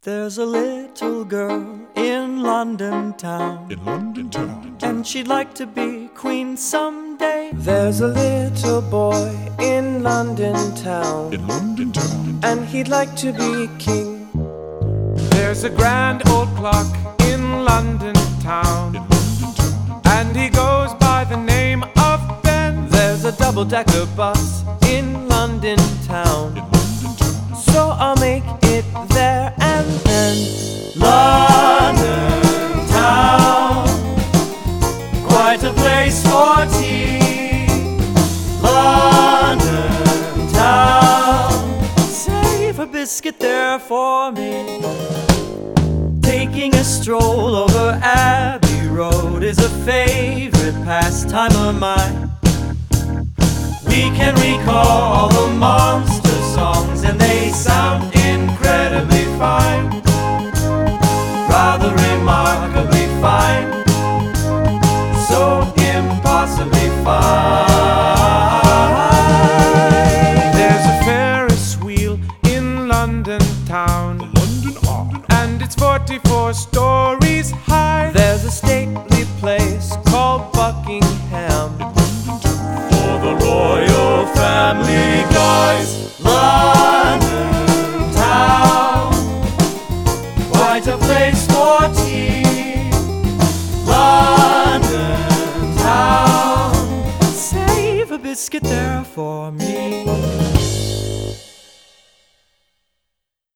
There's a little girl in London town, and she'd like to be queen someday. There's a little boy in London town, and he'd like to be king. There's a grand old clock in London town, and he goes by the name of Ben. There's a double-decker bus in London town, so I'll make it there and then. London town, quite a place for tea. London town, save a biscuit there for me. Taking a stroll over Abbey Road is a favorite pastime of mine. We can recall all the monster songs, and they sound incredibly fine, rather remarkably fine, so impossibly fine. There's a Ferris wheel in London town, and it's 44 stories high. There's a stately place called Buckingham For the royal family, guys. London town, quite a place for tea. London town, save a biscuit there for me.